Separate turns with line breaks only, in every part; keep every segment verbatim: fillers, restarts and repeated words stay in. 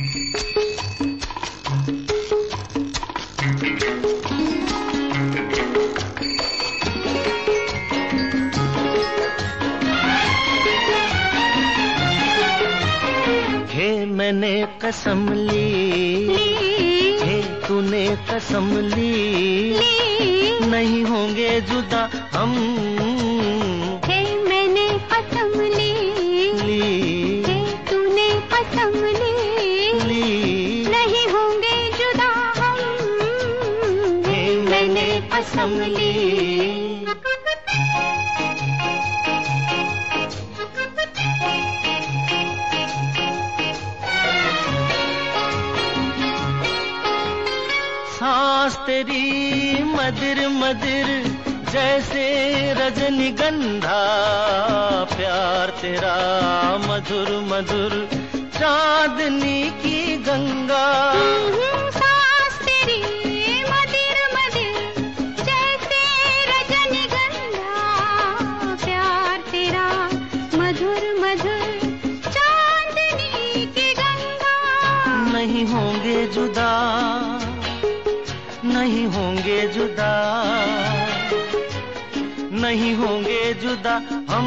मैंने कसम ली, हे तूने कसम ली, नहीं होंगे जुदा हम।
हे मैंने कसम ली, हे तूने कसम ली, नहीं होंगे जुदा हम। हे मैंने कसम ली।
सांस तेरी मदिर मदिर जैसे रजनीगंधा, प्यार तेरा मधुर मधुर चांदनी की गंगा।
सांस तेरी मदिर मदिर जैसे रजनीगंधा, प्यार तेरा मधुर मधुर चांदनी की गंगा।
नहीं होंगे जुदा, नहीं होंगे जुदा, नहीं होंगे जुदा हम।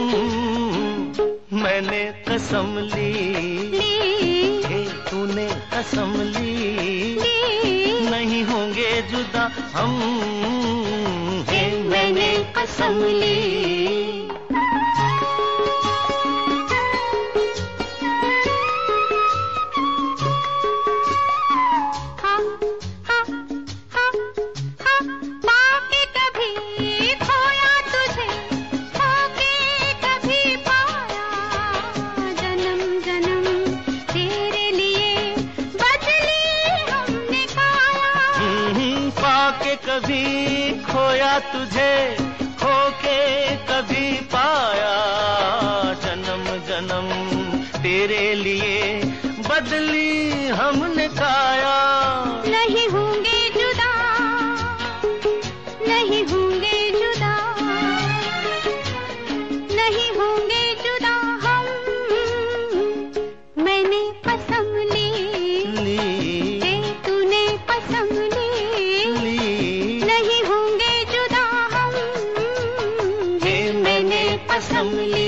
मैंने कसम ली, हे तूने कसम ली, नहीं होंगे जुदा हम। हे मैंने कसम ली। कभी खोया तुझे, खोके कभी पाया, जन्म जन्म तेरे लिए बदली हमने काया।
नहीं होंगे जुदा, नहीं होंगे जुदा, नहीं होंगे जुदा हम। मैंने कसम ली, हे तूने कसम ली, नहीं होंगे जुदा हम। हे मैंने कसम ली।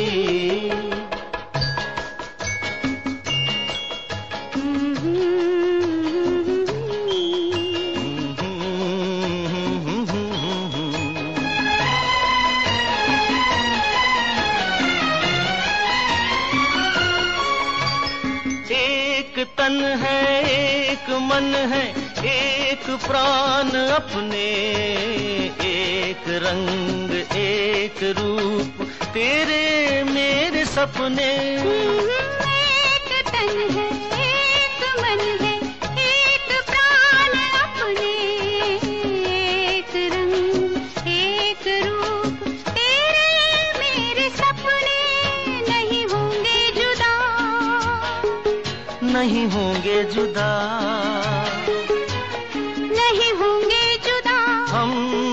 एक तन है, एक मन है, एक प्राण अपने, एक रंग एक रूप तेरे मेरे सपने। एक तन है, एक मन है, एक प्राण अपने, एक रंग एक रूप तेरे मेरे सपने। नहीं होंगे जुदा,
नहीं होंगे जुदा,
नहीं होंगे जुदा
हम।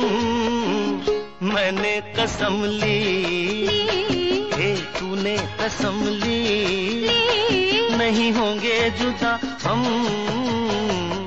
मैंने कसम ली, हे तूने कसम ली, नहीं होंगे जुदा हम।